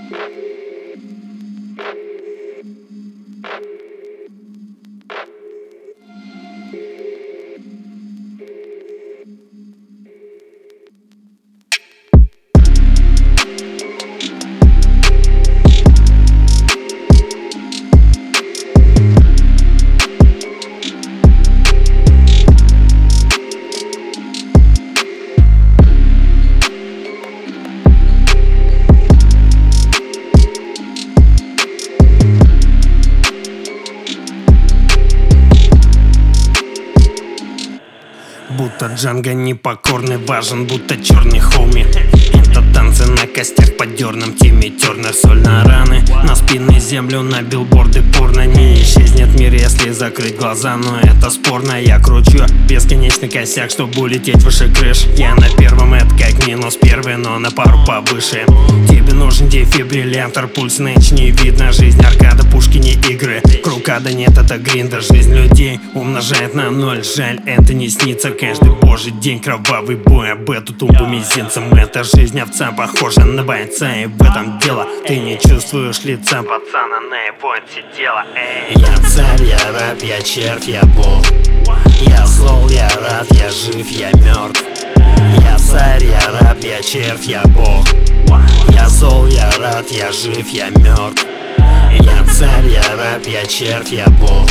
Будто Джанго непокорный, важен, будто черный хоуми. Это танцы на костях под дерном, Тимми Тернер, соль на раны, на спины землю, на билборды порно. Не исчезнет мир, если закрыть глаза, но это спорно. Я кручу бесконечный косяк, чтобы улететь выше крыш. Я на первом, это как минус первый, но на пару повыше. Тебе нужен дефибриллятор, пульс ночь не видно. Жизнь аркада, пушки не игры, крукада нет, это гриндер. Жизнь людей умножает на ноль, жаль, это не снится каждый божий день. Кровавый бой, об эту тумбу мизинцем. Это жизнь овца, похожа на бойца, и в этом дело. Ты не чувствуешь лица пацана, на его сидела. Я царь, я раб, я червь, я бог. Я зол, я рад, я жив, я мертв. Я царь, я раб, я червь, я бог. Я зол, я рад, я жив, я мертв. Я царь, я раб, я червь, я бог.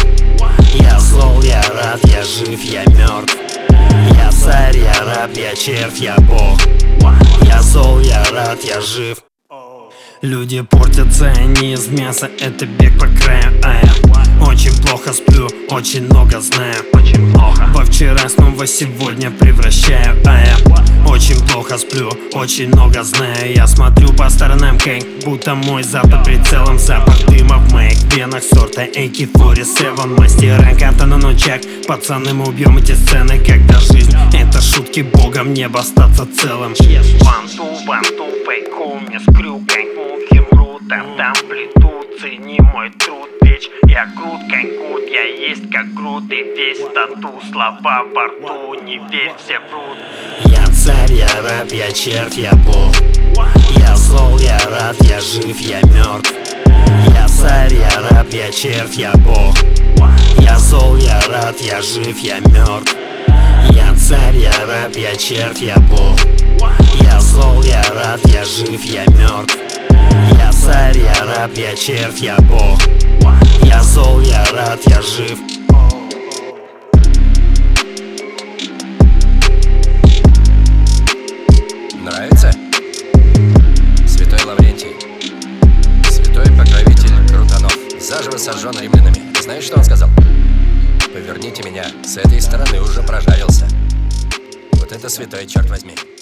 Я зол, я рад, я жив, я мертв. Я царь, я раб, я червь, я бог. Я зол, я рад, я жив. Люди портятся, они из мяса, это бег по краю, а я очень плохо сплю, очень много знаю. Во вчерашнем во сегодня превращаю, а я очень плохо сплю, очень много знаю. Я смотрю по сторонам, как будто мой зад под прицелом. Запах дыма в моих венах сорта AK-47. Мастера катана ночак, пацаны, мы убьем эти сцены. Когда жизнь это шутки, богом небо остаться целым. Ванту, фейку, мне скрю, как мухи мрут. Там плету, цени мой труд, веч. Я крут, как гуд, я есть как груд. И весь тату, слова во рту, не верь, все врут. Я царь, я раб, я червь, я бог. Я зол, я рад, я жив, я мертв. Я царь, я раб, я червь, я бог. Я зол, я рад, я жив, я мертв. Я царь, я раб, я червь, я бог. Я зол, я рад, я жив, я мертв. Я царь, я раб, я червь, я бог. Я зол, я рад, я жив. Нравится? Святой Лаврентий, святой покровитель крутанов, заживо сожжен римлянами. Знаешь, что он сказал? Поверните меня, с этой стороны уже прожарился. Вот это святой, черт возьми.